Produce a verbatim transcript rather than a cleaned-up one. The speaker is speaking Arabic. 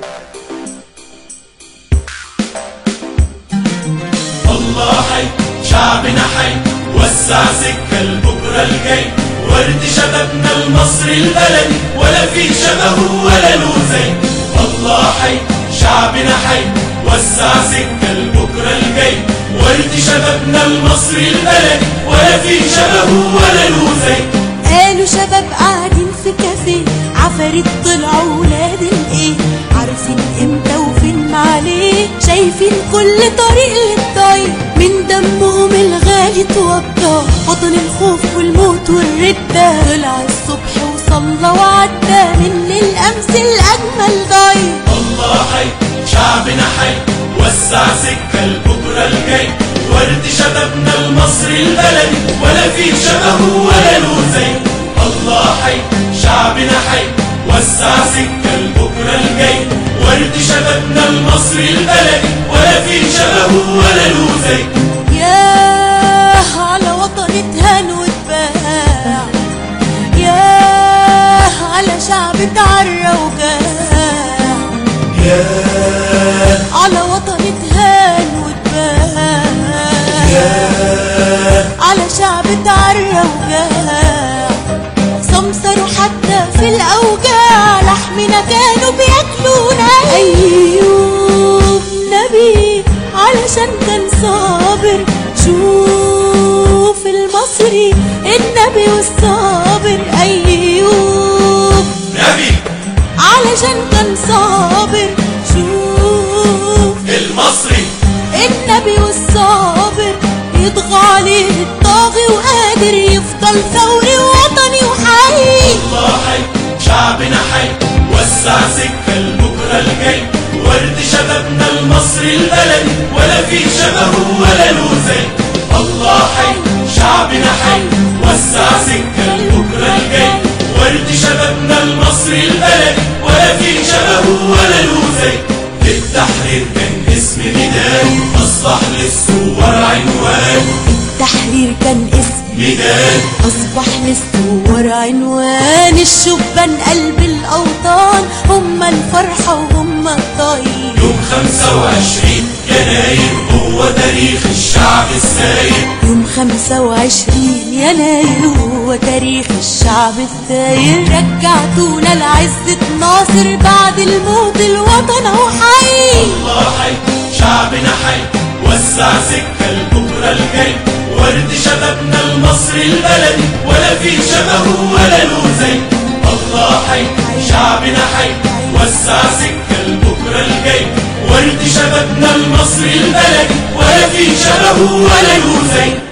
الله حي شعبنا حي، وسع سكة لبكرة الجاي، ورد شبابنا المصري البلدي ولا في شبهه ولا له زي. الله حي شعبنا حي، وسع سكة لبكرة الجاي، ورد شبابنا المصري البلدي ولا في شبهه ولا له زي. قالوا شباب قاعدين في كافيه، عفاريت طلعوا ولاد الايه، عارفين امتى وفين معليه، شايفين كل طريق للطريق، من دمهم الغالي توضى، وطن الخوف والموت والردة، طلع الصبح وصلى وعدى، من للأمس الأجمل ضايع. الله حي شعبنا حي، وسع سكة لبكرة الجاي، ورد شبابنا المصري البلدي ولا في شبهه ولا له زي. الله حي شعبنا حي، وسع سكة لبكرة الجاي، ورد شبابنا المصري البلدي ولا في شبهه ولا له زي. ياه على وطن اتهان واتباع، ياه على شعب اتعرى وجاع، ياه على وطن اتهان واتباع، ياه على شعب اتعرى وجاع، سمسروا حتى في الأوجاع، لحمنا كانوا بياكلونا. أيوب نبي علشان كان صابر، شوف المصري النبي والصابر. أيوب نبي علشان كان صابر، شوف المصري النبي والصابر، يطغى عليه الطاغي وقادر يفضل ثوري ووطني وحي. الله حي شعبنا حي، وسع سكة لبكرة الجاي، ورد شبابنا المصري البلدي ولا في شبهه ولا له زي. الله حي شعبنا حي، وسع سكة لبكرة الجاي، ورد شبابنا المصري البلدي ولا في شبهه ولا له زي. التحرير كان اسم ميدان، أصبح للثوار عنوان. التحرير كان اسم ميدان، أصبح للثوار عنوان، الشبان قلب الأوطان، هم الفرحة وهم الطيب. يوم خمسة وعشرين يناير هو تاريخ الشعب الساير، يوم خمسة وعشرين يناير هو تاريخ الشعب الثاير، رجعتونا لعزة ناصر بعد الموت الوطن اهو حي. الله حي شعبنا حي، وسع سكة لبكرة الجاي، ورد شبابنا المصري البلدي ولا في شبهه ولا له زي. الله حي شعبنا حي، وسع سكة لبكرة الجاي، ورد شبابنا المصري البلدي ولا في شبهه ولا له زي.